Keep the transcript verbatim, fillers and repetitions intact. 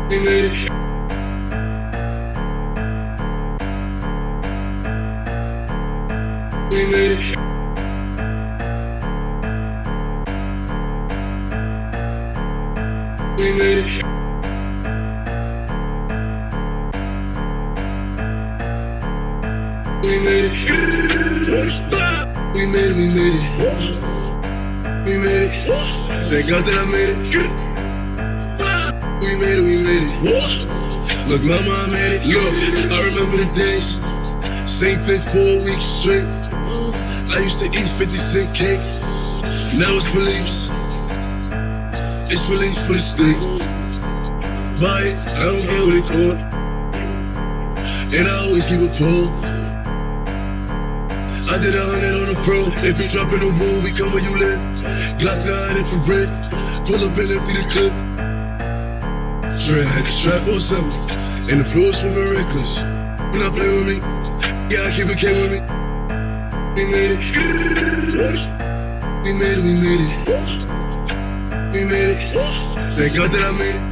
We made it. We made it. We made it. We made it. We made it, we made it. We made it. Thank God that I made it. We made it, we made it. Look, mama, I made it. Look, I remember the days. Same fit four weeks straight. I used to eat fifty cent cake. Now it's Philippe's. It's Philippe's for the steak. Buy it, I don't care what it costs. And I always keep a pole. I did a hundred on the pro. If you drop in the wood, we come where you live. Glock nine infrared. Pull up and empty the clip. Dre had the strap on something. And the floor swimming reckless. You not play with me? Yeah, I keep it K with me. We made it. We made it, we made it. We made it. Thank God that I made it.